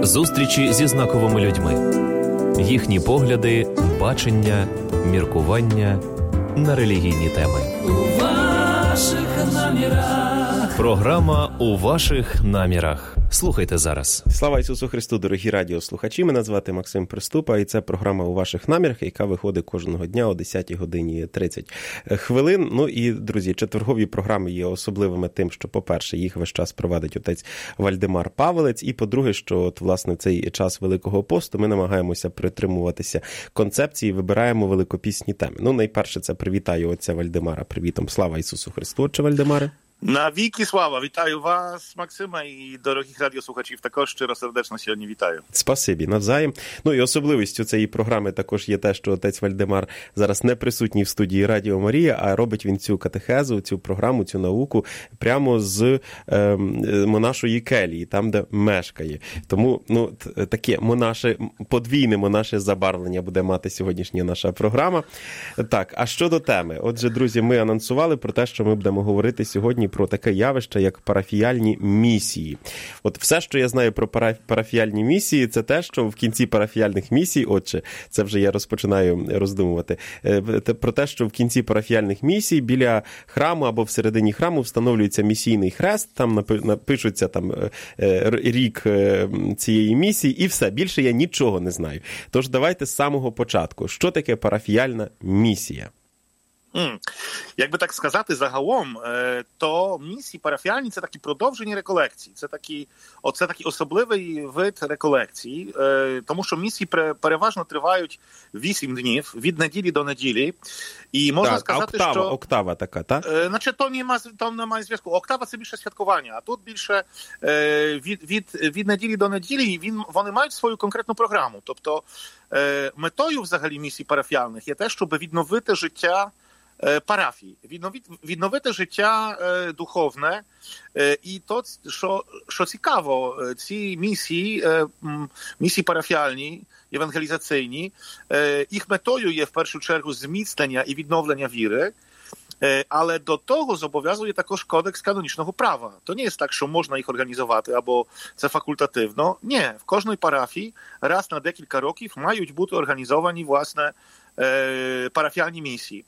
Зустрічі зі знаковими людьми. Їхні погляди, бачення, міркування на релігійні теми. У ваших намірах. Програма «У ваших намірах». Слухайте зараз. Слава Ісусу Христу, дорогі радіослухачі. Мене звати Максим Приступа, і це програма «У ваших намірах», яка виходить кожного дня о 10 годині 30 хвилин. Ну і, друзі, четвергові програми є особливими тим, що, по-перше, їх весь час провадить отець Вальдемар Павелець, і, по-друге, що, от, власне, цей час Великого посту ми намагаємося притримуватися концепції, вибираємо великопісні теми. Ну, найперше, це привітаю отця Вальдемара привітом. Слава Ісусу Христу, отче Вальдемаре. Навіки слава! Вітаю вас, Максима, і дорогих радіослухачів також щиро сердечно сьогодні вітаю. Спасибі, навзаєм. Ну і особливістю цієї програми також є те, що отець Вальдемар зараз не присутній в студії Радіо Марія, а робить він цю катехезу, цю програму, цю науку прямо з монашої келії, там, де мешкає. Тому, ну, таке подвійне монаше забарвлення буде мати сьогоднішня наша програма. Так, а щодо теми? Отже, друзі, ми анонсували про те, що ми будемо говорити сьогодні про таке явище, як парафіяльні місії. От все, що я знаю про парафіяльні місії, це те, що в кінці парафіяльних місій, отже, це вже я розпочинаю роздумувати, про те, що в кінці парафіяльних місій біля храму або всередині храму встановлюється місійний хрест, там напишуться там рік цієї місії і все. Більше я нічого не знаю. Тож давайте з самого початку. Що таке парафіяльна місія? Якби так сказати загалом, то місії парафіальні – це такі продовжені реколекції. Це такий особливий вид реколекції, тому що місії переважно тривають 8 днів, від неділі до неділі. І можна сказати, що... Октава така, так? Значить, то немає зв'язку. Октава – це більше святкування, а тут більше від неділі до неділі вони мають свою конкретну програму. Тобто метою взагалі місій парафіальних є те, щоб відновити життя парафії, відновити життя духовне. І то, що цікаво, ці місії парафіальні, евангелізаційні, їх метою є в першу чергу зміцнення і відновлення віри, але до того зобов'язує також кодекс канонічного права. То не є так, що можна їх організувати, або це факультативно. Ні, в кожній парафії раз на декілька років мають бути організовані, власне, парафіальні місії.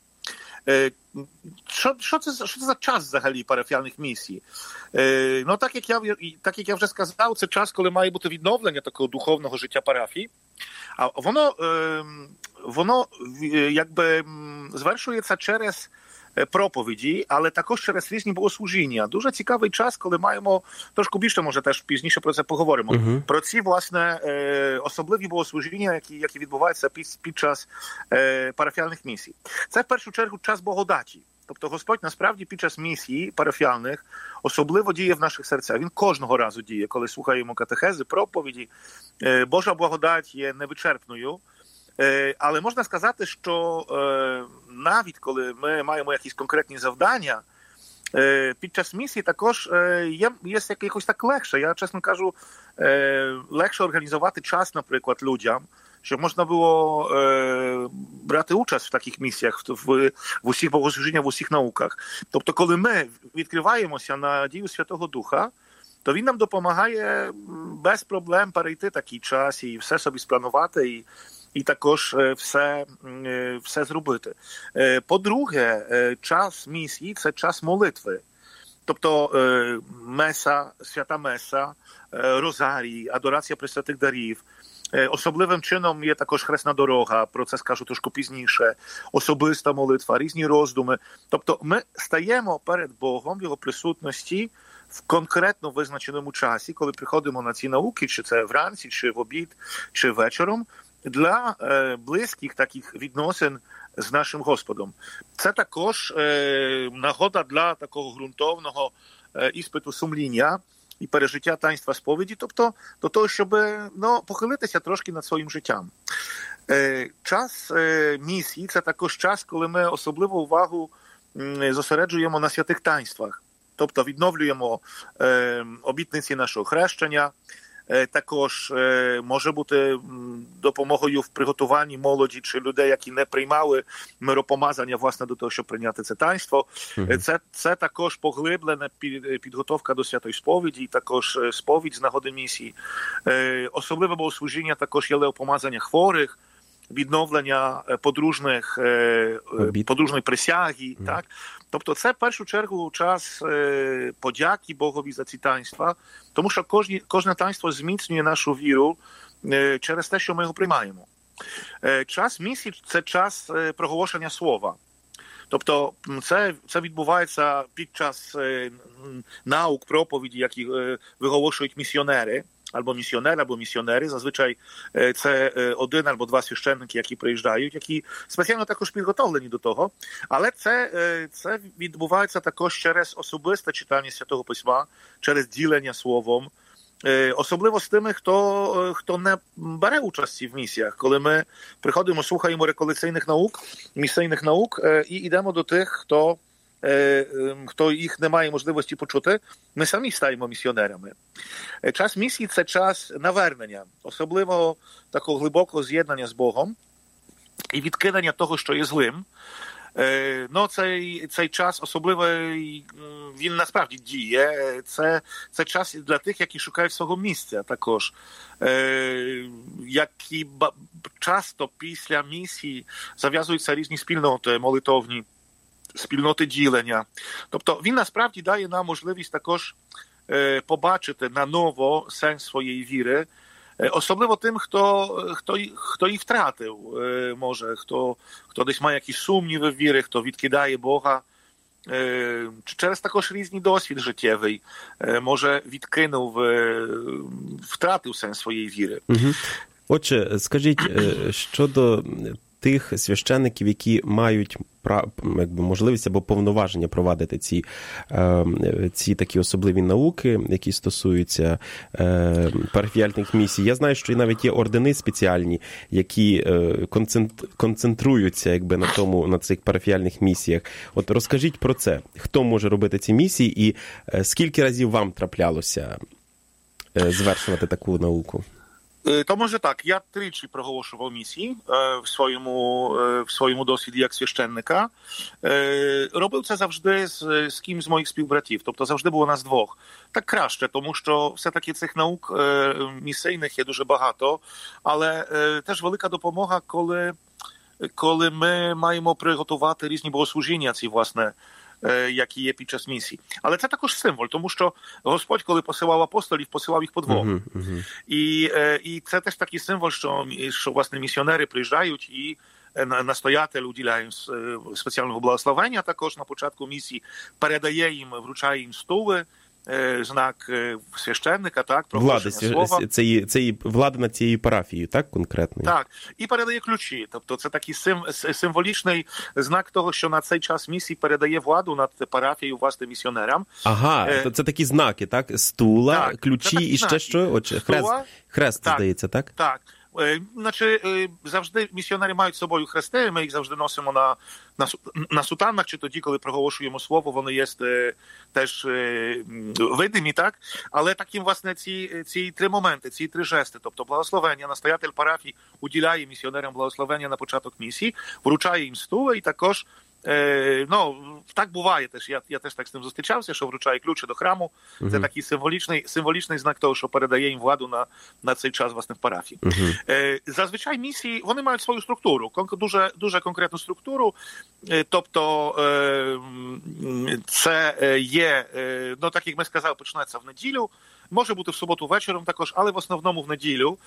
Що це за час взагалі парафіальних місій? Ну, так як я вже сказав, це час, коли має бути відновлення такого духовного життя парафії. А воно якби звершується через проповіді, але також через різні богослужіння. Дуже цікавий час, коли маємо, трошки більше, може, теж пізніше про це поговоримо, про ці, власне, особливі богослужіння, які відбуваються під час парафіальних місій. Це, в першу чергу, час благодаті. Тобто Господь, насправді, під час місії парафіальних особливо діє в наших серцях. Він кожного разу діє, коли слухаємо катехези, проповіді. Божа благодать є невичерпною. Але можна сказати, що навіть коли ми маємо якісь конкретні завдання, під час місії також є якось так легше. Я, чесно кажу, легше організувати час, наприклад, людям, щоб можна було брати участь в таких місіях, в усіх богослужіннях, в усіх науках. Тобто, коли ми відкриваємося на дію Святого Духа, то він нам допомагає без проблем перейти такий час і все собі спланувати, і також все зробити. По-друге, час місії – це час молитви. Тобто меса, свята меса, розарій, адорація пресвятих дарів. Особливим чином є також хресна дорога, про це скажу трошки пізніше, особиста молитва, різні роздуми. Тобто ми стаємо перед Богом в Його присутності в конкретно визначеному часі, коли приходимо на ці науки, чи це вранці, чи в обід, чи вечором, для близьких таких відносин з нашим Господом. Це також нагода для такого ґрунтовного іспиту сумління і пережиття таїнства сповіді, тобто до того, щоб похилитися трошки над своїм життям. Час місії – це також час, коли ми особливу увагу зосереджуємо на святих таїнствах, тобто відновлюємо обітниці нашого хрещення, також може бути допомогою в приготуванні молоді чи людей, які не приймали миропомазання, власне, до того, щоб прийняти це таїнство. Це також поглиблена підготовка до святої сповіді, також сповідь з нагоди місії. Особливе богослужіння також є помазання хворих, відновлення подружної присяги, так? Тобто це, в першу чергу, час подяки Богові за ці таїнства, тому що кожне таїнство зміцнює нашу віру через те, що ми його приймаємо. Час місії – це час проголошення слова. Тобто це відбувається під час наук, проповіді, які виголошують місіонери, або місіонери. Зазвичай це один або два священники, які приїжджають, які спеціально також підготовлені до того. Але це відбувається також через особисте читання Святого Письма, через ділення словом. Особливо з тими, хто не бере участі в місіях. Коли ми приходимо, слухаємо реколекційних наук, місійних наук і йдемо до тих, хто їх не має можливості почути, ми самі стаємо місіонерами. Час місії – це час навернення, особливо такого глибокого з'єднання з Богом і відкидання того, що є злим. Цей час особливо, він насправді діє. Це час для тих, які шукають свого місця також. Які часто після місії зав'язуються різні спільноти молитовні, спільноти ділення. Тобто він насправді дає нам можливість також побачити наново сенс своєї віри, особливо тим, хто її втратив, може, хто десь має якісь сумніви в вірі, хто відкидає Бога, через також різний досвід життєвий, може, відкинув, втратив сенс своєї віри. Отже, скажіть, щодо тих священників, які мають можливість або повноваження провадити ці такі особливі науки, які стосуються парафіяльних місій. Я знаю, що навіть є ордени спеціальні, які концентруються на цих парафіяльних місіях. От розкажіть про це. Хто може робити ці місії і скільки разів вам траплялося звершувати таку науку? То може так, я тричі проголошував місії в своєму досвіді як священника. Робив це завжди з ким з моїх співбратів, тобто завжди було нас двох. Так краще, тому що все-таки цих наук місійних є дуже багато, але теж велика допомога, коли ми маємо приготувати різні богослужіння ці, власне, які є під час місії. Але це також символ, тому що Господь, коли посилав апостолів, посилав їх по двох. І це теж такий символ, що власне, місіонери приїжджають і настоятель уділяє спеціального благословення також на початку місії, передає їм, вручає їм стули, знак священника, так, проголошення слова. Це влада над цією парафією, так, конкретно? Так, і передає ключі. Тобто це такий символічний знак того, що на цей час місії передає владу над парафією, власне, місіонерам. Ага, це такі знаки, так? Стула, так, ключі і ще знаки. Що? Хрест, так, здається, так? Так. Завжди місіонери мають з собою хрести, ми їх завжди носимо на сутанах, чи тоді, коли проголошуємо слово, вони є теж видимі, так? Але таким, власне, ці три моменти, ці три жести, тобто благословення, настоятель парафії уділяє місіонерам благословення на початок місії, вручає їм стули і також так буває теж. Я теж так з ним зустрічався, що вручає ключі до храму. Це такий символічний знак того, що передає їм владу на цей час, власне, в парафії. Зазвичай місії, вони мають свою структуру, дуже, дуже конкретну структуру. Тобто це є, так як ми сказали, почнеться в неділю, може бути в суботу вечором також, але в основному в неділю.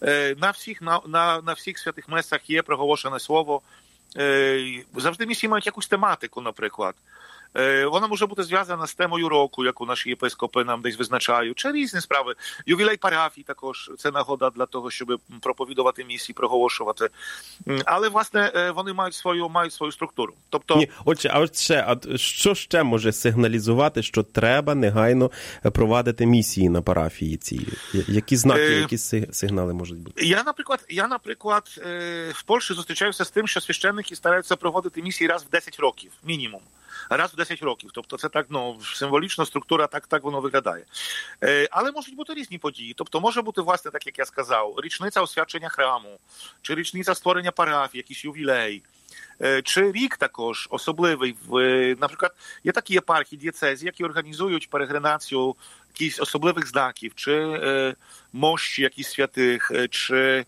На всіх святих месах є проголошене слово. Завжди місії мають якусь тематику, наприклад. Вона може бути зв'язана з темою року, яку наші єпископи нам десь визначають, чи різні справи. Ювілей парафії також – це нагода для того, щоб проповідувати місії, проголошувати. Але, власне, вони мають свою структуру. Тобто... Що ще може сигналізувати, що треба негайно провадити місії на парафії ці? Які знаки, які сигнали можуть бути? Я, наприклад, в Польщі зустрічаюся з тим, що священники стараються проводити місії раз в 10 років, мінімум. раз в 10 років. Тобто це так, символічна структура, так воно виглядає. Але можуть бути різні події. Тобто може бути, власне, так як я сказав, річниця освячення храму, чи річниця створення парафії, якийсь ювілей, чи рік також особливий. Наприклад, є такі єпархії, дієцезії, які організують перегринацію якихось особливих знаків, чи мощі якісь святих, чи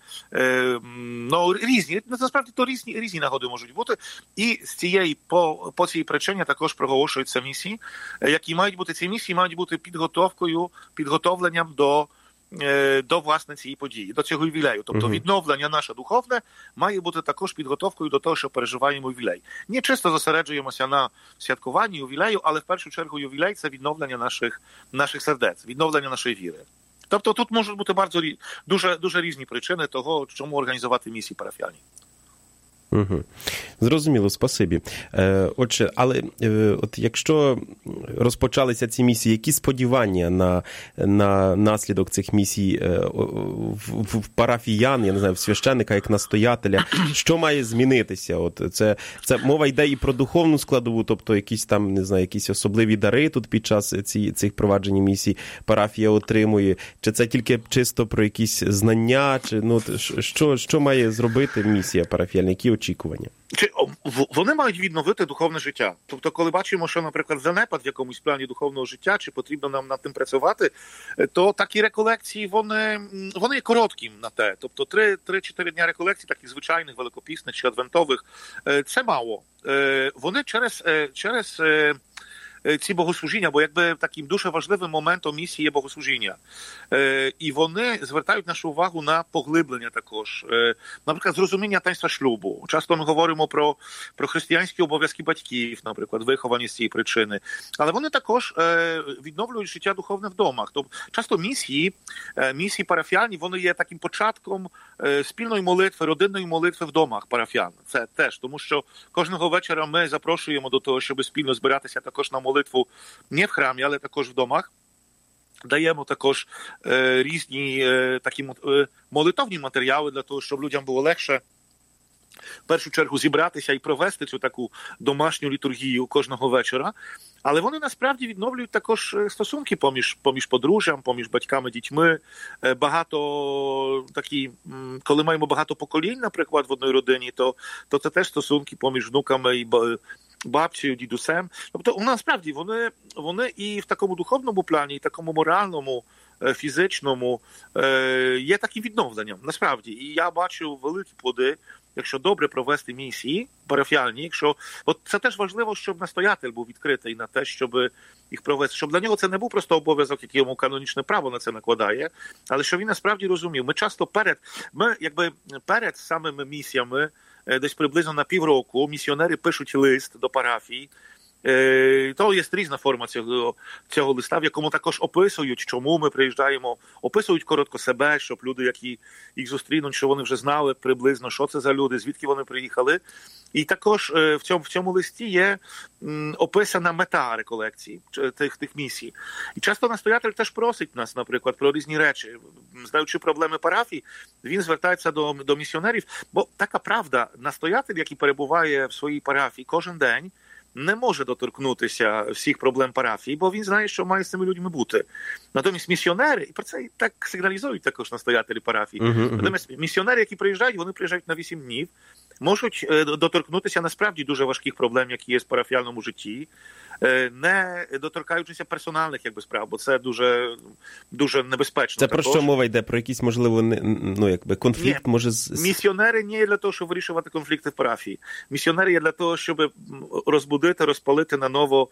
різні. Насправді то різні нагоди можуть бути. І з цієї, по цій причині також проголошуються місії, які мають бути, ці місії мають бути підготовленням до власне цієї події, до цього ювілею. Тобто відновлення наше духовне має бути також підготовкою до того, що переживаємо ювілей. Не чисто зосереджуємося на святкуванні ювілею, але в першу чергу ювілей – це відновлення наших сердець, відновлення нашої віри. Тобто тут можуть бути дуже різні причини того, чому організувати місії парафіальні. Угу. Зрозуміло, спасибі. Отже, але от якщо розпочалися ці місії, які сподівання на наслідок цих місій в парафіян, я не знаю, в священника як настоятеля, що має змінитися? От це мова йде і про духовну складову, тобто якісь там, не знаю, якісь особливі дари тут під час цих проваджень місій парафія отримує, чи це тільки чисто про якісь знання, чи що має зробити місія парафіальна, які очікування? Вони мають відновити духовне життя. Тобто, коли бачимо, що, наприклад, занепад в якомусь плані духовного життя, чи потрібно нам над тим працювати, то такі реколекції, вони є короткі на те. Тобто 3-4 дня реколекцій, таких звичайних, великопісних чи адвентових, це мало. Вони через ці богослужіння, бо якби таким дуже важливим моментом місії є богослужіння. І вони звертають нашу увагу на поглиблення також. Наприклад, зрозуміння таїнства шлюбу. Часто ми говоримо про християнські обов'язки батьків, наприклад, виховані з цієї причини. Але вони також відновлюють життя духовне в домах. Тобто, часто місії парафіальні, вони є таким початком спільної молитви, родинної молитви в домах парафіян. Це теж, тому що кожного вечора ми запрошуємо до того, щоб спільно збиратися також на молитву не в храмі, але також в домах. Даємо також різні такі молитовні матеріали для того, щоб людям було легше в першу чергу зібратися і провести цю таку домашню літургію кожного вечора. Але вони насправді відновлюють також стосунки поміж подружжям, поміж батьками, дітьми. Коли маємо багато поколінь, наприклад, в одній родині, то це теж стосунки поміж внуками і бабцею, дідусем. Тобто, насправді, вони і в такому духовному плані, і в такому моральному, фізичному є таким відновленням, насправді. І я бачу великі плоди, якщо добре провести місії парафіальні, от це теж важливо, щоб настоятель був відкритий на те, щоб їх провести, щоб для нього це не був просто обов'язок, який йому канонічне право на це накладає, але щоб він насправді розумів. Ми часто перед самими місіями, десь приблизно на півроку, місіонери пишуть лист до парафії. То є різна форма цього листа, в якому також описують, чому ми приїжджаємо, описують коротко себе, щоб люди, які їх зустрінуть, що вони вже знали приблизно, що це за люди, звідки вони приїхали. І також в цьому листі є описана мета реколекції тих місій. І часто настоятель теж просить нас, наприклад, про різні речі. Знаючи проблеми парафій, він звертається до місіонерів, бо така правда, настоятель, який перебуває в своїй парафії кожен день, не може доторкнутися всіх проблем парафії, бо він знає, що має з цими людьми бути. Натомість місіонери, і про це так сигналізують також настоятелі парафії, натомість місіонери, які приїжджають, вони приїжджають на 8 днів, можуть доторкнутися насправді дуже важких проблем, які є в парафіальному житті, не доторкаючися персональних справ, бо це дуже, дуже небезпечно. Це також. Про що мова йде? Про якийсь, можливо, конфлікт? Ні. Може Місіонери не є для того, щоб вирішувати конфлікти в парафії. Місіонери є для того, щоб розбудити, розпалити наново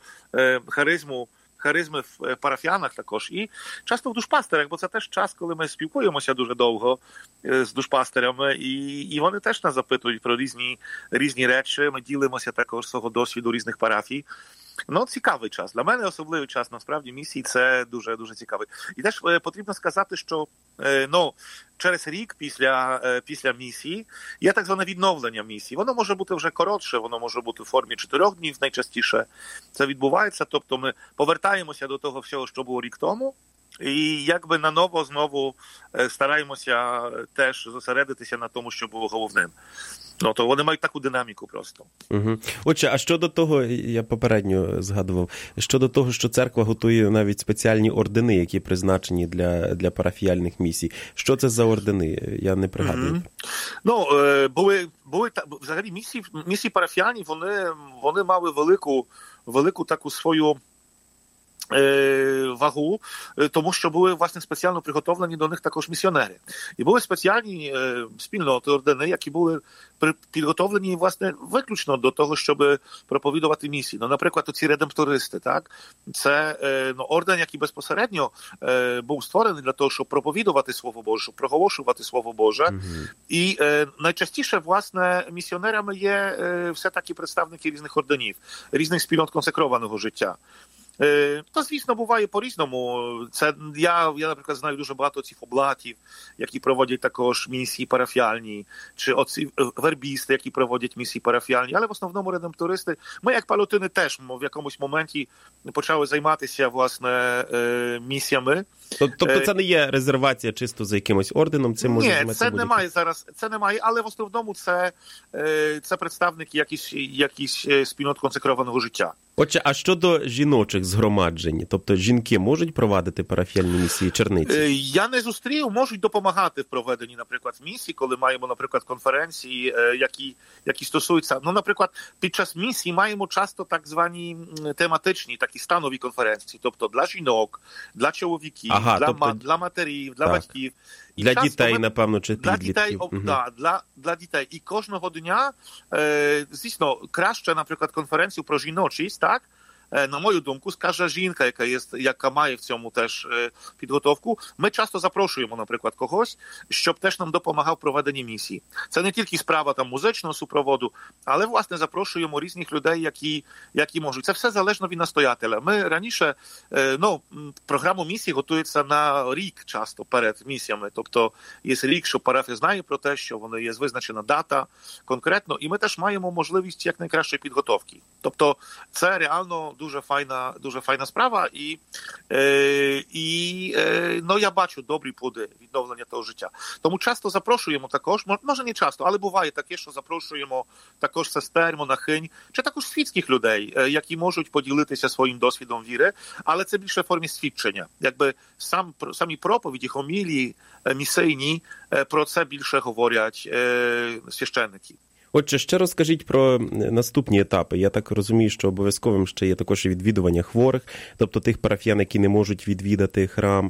харизми в парафіянах також. І часто в душпастерах, бо це теж час, коли ми спілкуємося дуже довго з душпастерами, і вони теж нас запитують про різні речі. Ми ділимося також свого досвіду різних парафій. Цікавий час. Для мене особливий час, насправді, місії – це дуже-дуже цікавий. І теж потрібно сказати, що через рік після місії є так зване відновлення місії. Воно може бути вже коротше, воно може бути в формі 4 днів найчастіше. Це відбувається, тобто ми повертаємося до того всього, що було рік тому, і знову стараємося теж зосередитися на тому, що було головним. Ну, то вони мають таку динаміку просто. Угу. Отже, а щодо того, я попередньо згадував, щодо того, що церква готує навіть спеціальні ордени, які призначені для парафіяльних місій. Що це за ордени? Я не пригадую. Ну, були взагалі місії парафіальні, вони мали велику таку свою вагу, тому що були, власне, спеціально приготовлені до них також місіонери. І були спеціальні спільноти, ордени, які були підготовлені, власне, виключно до того, щоб проповідувати місії. Ну, наприклад, оці редемптористи, так? Це орден, який безпосередньо був створений для того, щоб проповідувати Слово Боже, щоб проголошувати Слово Боже. І найчастіше, власне, місіонерами є все-таки представники різних орденів, різних спільнот консекрованого життя. То, звісно, буває по-різному. Це я, наприклад, знаю дуже багато цих облатів, які проводять також місії парафіальні, чи оці вербісти, які проводять місії парафіальні, але в основному редемптористи. Ми, як палотини, теж в якомусь моменті почали займатися, власне, місіями. Тобто це не є резервація чисто за якимось орденом? Це може Ні, це немає зараз, це немає, але в основному це представники якісь спільнот консекрованого життя. Отже, а щодо жіночих згромаджень, тобто жінки можуть провадити парафіальні місії черниці? Я не зустрів, можуть допомагати в проведенні, наприклад, місій, коли маємо, наприклад, конференції, які стосуються, ну, наприклад, під час місії маємо часто так звані тематичні, такі станові конференції, тобто для жінок, для чоловіків, для матерів, для батьків. І для дітей, напевно, чи підлітків. Для дітей. І кожного дня, звісно, краще, наприклад, конференцію про жіночість, так? На мою думку, скаже жінка, яка має в цьому теж підготовку. Ми часто запрошуємо, наприклад, когось, щоб теж нам допомагав в проведенні місії. Це не тільки справа там музичного супроводу, але, власне, запрошуємо різних людей, які можуть. Це все залежно від настоятеля. Ми раніше, програму місії готується на рік часто перед місіями. Тобто є рік, що парафія знає про те, що є визначена дата конкретно, і ми теж маємо можливість якнайкращої підготовки. Тобто це реально дуже файна справа, і я бачу добрі плоди відновлення того життя. Тому часто запрошуємо також, може не часто, але буває таке, що запрошуємо також сестер, монахинь, чи також світських людей, які можуть поділитися своїм досвідом віри, але це більше в формі свідчення. Якби самі проповіді, хомілії, місійні, про це більше говорять священники. Отже, ще розкажіть про наступні етапи. Я так розумію, що обов'язковим ще є також і відвідування хворих, тобто тих парафіян, які не можуть відвідати храм.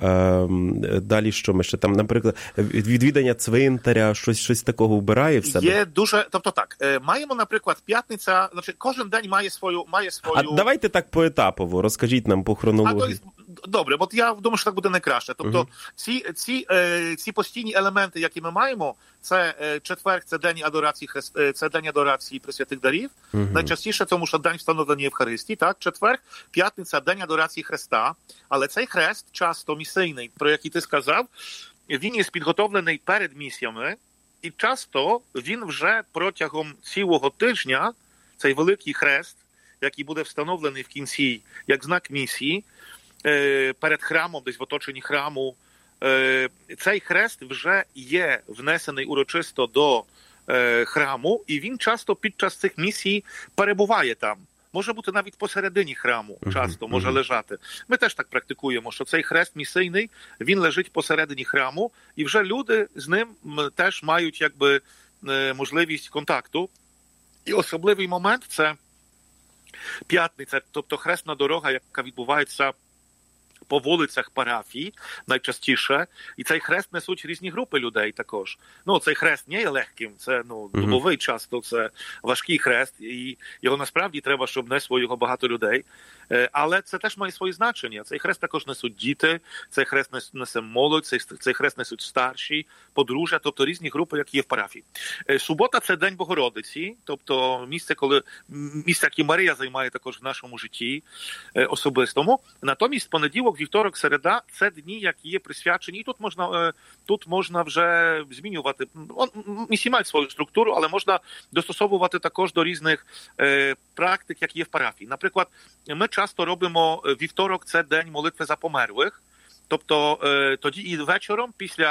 Далі що ми ще там, наприклад, відвідання цвинтаря, щось такого вбирає в себе? Є дуже, тобто так, маємо, наприклад, п'ятниця, значить, кожен день має свою... А давайте так поетапово, розкажіть нам по хронології. Добре, бо я думаю, що так буде найкраще. Тобто ці постійні елементи, які ми маємо, це четвер, це день адорації Пресвятих дарів. Найчастіше, тому що день встановлення Євхаристії, так? Четвер, п'ятниця, день адорації Христа. Але цей хрест, часто місійний, про який ти сказав, він є підготовлений перед місіями, і часто він вже протягом цілого тижня, цей великий хрест, який буде встановлений в кінці як знак місії, перед храмом, десь в оточенні храму, цей хрест вже є внесений урочисто до храму, і він часто під час цих місій перебуває там. Може бути навіть посередині храму, часто може лежати. Ми теж так практикуємо, що цей хрест місійний, він лежить посередині храму, і вже люди з ним теж мають якби можливість контакту. І особливий момент – це п'ятниця, тобто хресна дорога, яка відбувається по вулицях парафії найчастіше, і цей хрест несуть різні групи людей також. Ну, цей хрест не є легким, це добовий часто, це важкий хрест, і його насправді треба, щоб несло його багато людей. Але це теж має своє значення. Цей хрест також несуть діти, цей хрест несе молодь, цей хрест несуть старші, подружжя, тобто різні групи, які є в парафії. Субота – це День Богородиці, тобто місце, яке Марія займає також в нашому житті особистому. Натомість понеділок, вівторок, середа – це дні, які є присвячені, і тут можна вже змінювати. Місії мають свою структуру, але можна достосовувати також до різних практик, які є в парафії. Наприклад, ми часто робимо вівторок – це день молитви за померлих, тобто тоді і вечором після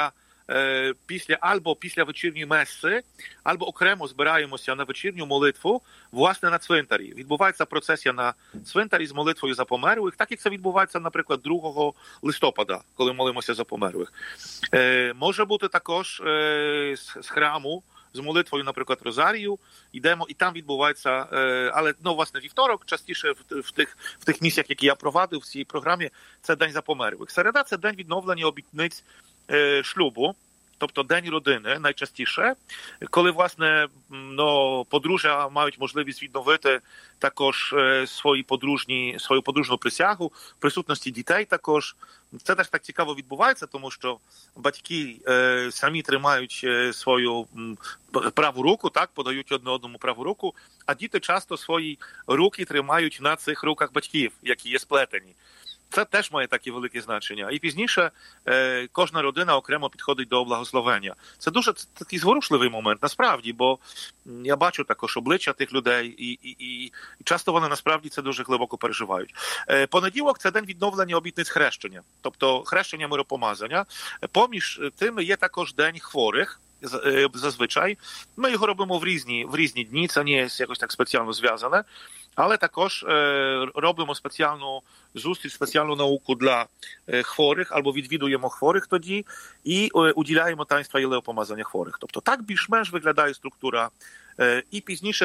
після вечірньої меси, або окремо збираємося на вечірню молитву, власне, на цвинтарі. Відбувається процесія на цвинтарі з молитвою за померлих, так як це відбувається, наприклад, 2 листопада, коли молимося за померлих. Може бути також з храму, з молитвою, наприклад, Розарію, йдемо, і там відбувається, але, власне, вівторок, частіше в тих місіях, які я провадив в цій програмі, це День за померлих. Середа – це день відновлення обітниць шлюбу, тобто День родини найчастіше, коли, власне, подружжя мають можливість відновити також свою подружну присягу, в присутності дітей також. Це теж так цікаво відбувається, тому що батьки самі тримають свою праву руку, так, подають одне одному праву руку, а діти часто свої руки тримають на цих руках батьків, які є сплетені. Це теж має таке велике значення. І пізніше кожна родина окремо підходить до благословення. Це дуже такий зворушливий момент, насправді, бо я бачу також обличчя тих людей, і часто вони насправді це дуже глибоко переживають. Понеділок – це день відновлення обітниць хрещення, тобто хрещення миропомазання. Поміж тими є також день хворих. Зазвичай ми його робимо в різні дні, це не є якось так спеціально зв'язане, але також робимо спеціальну зустріч, спеціальну науку для хворих, або відвідуємо хворих тоді і уділяємо таїнства єлеопомазання хворих. Тобто так більш-менш виглядає структура. І пізніше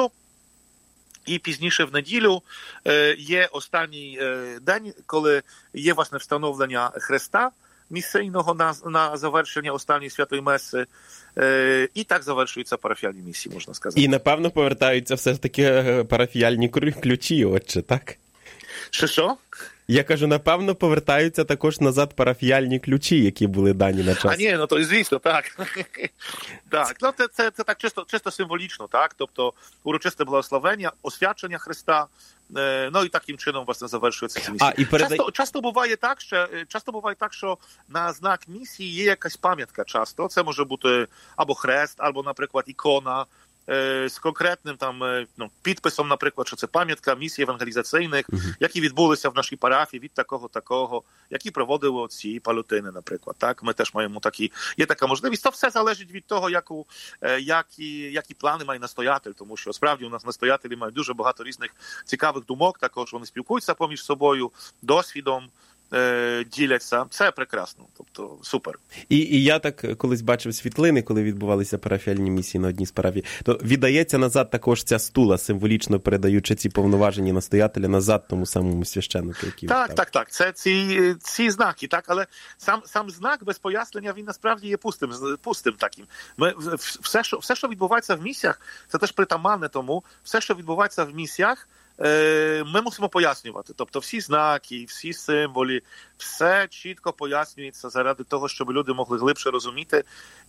в неділю є останній день, коли є, власне, встановлення хреста місійного на завершення останньої святої меси. І так завершуються парафіальні місії, можна сказати. І, напевно, повертаються все ж таки парафіальні ключі, отче, так? Що? Я кажу, напевно, повертаються також назад парафіальні ключі, які були дані на час. То звісно, так. Так, це так чисто символічно, так? Тобто урочисте благословення, освячення Христа, і таким чином, власне, завершується ця місія. Часто буває так, що на знак місії є якась пам'ятка часто. Це може бути або хрест, або, наприклад, ікона, з конкретним підписом, наприклад, що це пам'ятка місій евангелізаційних, які відбулися в нашій парафії від такого, які проводили отці Палотини, наприклад. Так, ми теж маємо є така можливість. То все залежить від того, які плани має настоятель, тому що справді у нас настоятелі мають дуже багато різних цікавих думок, також вони спілкуються поміж собою, досвідом діляться. Це прекрасно, тобто супер. І я так колись бачив світлини, коли відбувалися парафіальні місії на одній з парафій, то віддається назад також ця стула, символічно передаючи ці повноваження настоятеля назад тому самому священнику, який Так. Це ці знаки, так, але сам знак без пояснення, він насправді є пустим таким. Все, що відбувається в місіях, це теж притаманне тому, все, що відбувається в місіях, ми мусимо пояснювати. Тобто всі знаки, всі символи, все чітко пояснюється заради того, щоб люди могли глибше розуміти,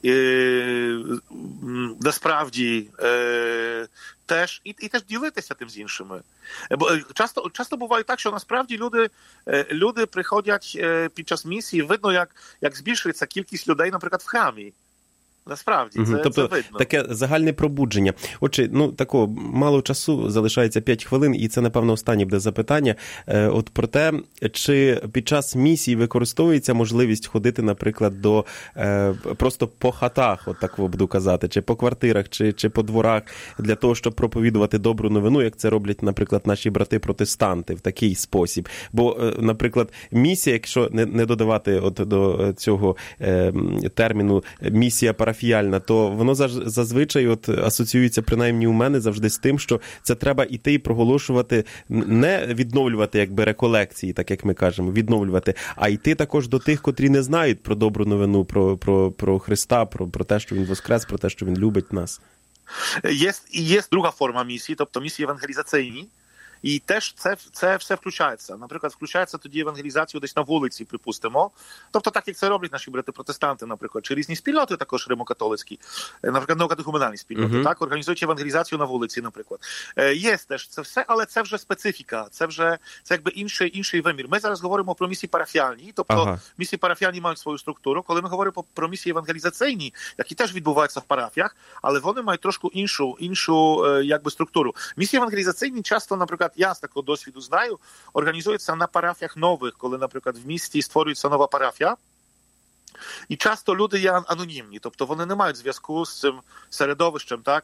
насправді теж і теж ділитися тим з іншими. Бо часто буває так, що насправді люди приходять під час місії, видно, як збільшується кількість людей, наприклад, в храмі. Насправді, це видно. Таке загальне пробудження. Отже, такого мало часу, залишається 5 хвилин, і це, напевно, останнє буде запитання. От про те, чи під час місії використовується можливість ходити, наприклад, просто по хатах, от так буду казати, чи по квартирах, чи по дворах, для того, щоб проповідувати добру новину, як це роблять, наприклад, наші брати-протестанти в такий спосіб. Бо, наприклад, місія, якщо не додавати до цього терміну місія парафіальна, то воно зазвичай асоціюється, принаймні у мене, завжди з тим, що це треба іти і проголошувати, не відновлювати якби реколекції, так як ми кажемо, відновлювати, а йти також до тих, котрі не знають про добру новину, про Христа, про те, що Він воскрес, про те, що Він любить нас. Є друга форма місії, тобто місії евангелізаційні. І теж це все включається. Наприклад, включається тоді евангелізацію десь на вулиці, припустимо. Тобто так, як це роблять наші брати-протестанти, наприклад, чи різні спільноти також римокатолицькі, наприклад, неокатехуменальні спільноти, так, організують евангелізацію на вулиці, наприклад. Є теж це все, але це вже специфіка, це якби інший вимір. Ми зараз говоримо про місії парафіальні, тобто місії парафіальні мають свою структуру. Коли ми говоримо про місії евангелізаційні, які теж відбуваються в парафіях, але вони мають трошки іншу якби структуру. Місії евангелізаційні часто, наприклад, я з такого досвіду знаю, організуються на парафіях нових, коли, наприклад, в місті створюється нова парафія. І часто люди є анонімні, тобто вони не мають зв'язку з цим середовищем, так,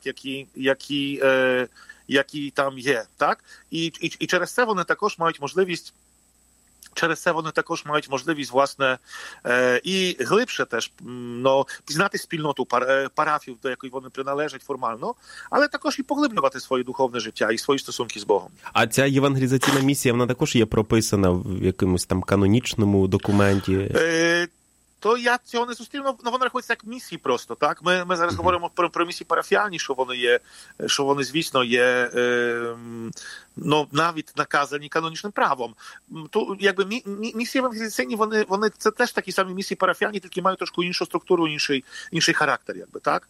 які там є, так? І через це вони також мають можливість власне, і глибше теж пізнати спільноту парафів, до якої вони приналежать формально, але також і поглиблювати своє духовне життя і свої стосунки з Богом. А ця євангелізаційна місія, вона також є прописана в якомусь там канонічному документі? То я цього не зустрів, воно рахується як місії просто, так? Ми зараз говоримо про місії парафіальні, що вони, звісно, є навіть наказані канонічним правом. То, якби, місії евангелізаційні, вони це теж такі самі місії парафіальні, тільки мають трошки іншу структуру, інший характер, якби, так?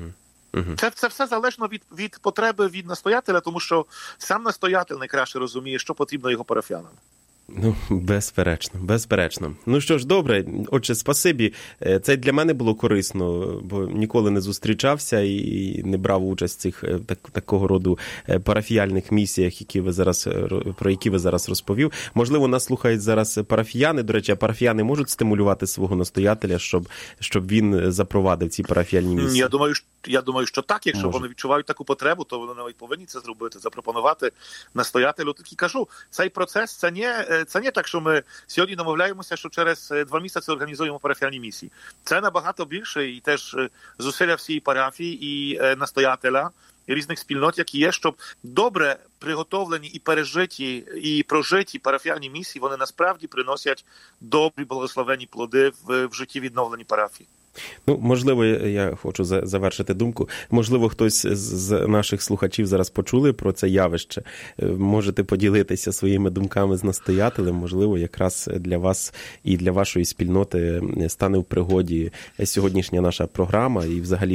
Це все залежно від потреби, від настоятеля, тому що сам настоятель найкраще розуміє, що потрібно його парафіянам. Ну, безперечно. Ну що ж, добре. Отже, спасибі. Це для мене було корисно, бо ніколи не зустрічався і не брав участь в цих такого роду парафіяльних місіях, про які ви зараз розповів. Можливо, нас слухають зараз парафіяни. До речі, а парафіяни можуть стимулювати свого настоятеля, щоб він запровадив ці парафіяльні місії? Я думаю, що так. Якщо вони відчувають таку потребу, то вони навіть повинні це зробити, запропонувати настоятелю. Так і кажу, цей процес, це не так, що ми сьогодні домовляємося, що через 2 місяці організуємо парафіальні місії. Це набагато більше і теж зусилля всієї парафії і настоятеля, і різних спільнот, які є, щоб добре приготовлені і пережиті, і прожиті парафіальні місії, вони насправді приносять добрі благословені плоди в житті відновлені парафії. Ну, можливо, я хочу завершити думку. Можливо, хтось з наших слухачів зараз почули про це явище. Можете поділитися своїми думками з настоятелем. Можливо, якраз для вас і для вашої спільноти стане в пригоді сьогоднішня наша програма і взагалі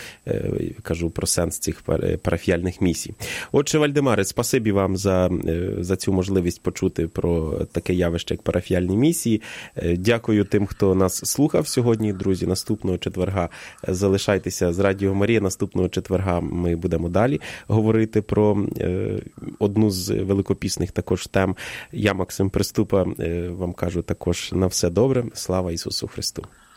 про сенс цих парафіальних місій. Отже, Вальдемаре, спасибі вам за цю можливість почути про таке явище, як парафіальні місії. Дякую тим, хто нас слухав сьогодні, друзі. Наступного четверга залишайтеся з Радіо Марія. Наступного четверга ми будемо далі говорити про одну з великопісних також тем. Я, Максим Приступа, вам кажу також на все добре. Слава Ісусу Христу!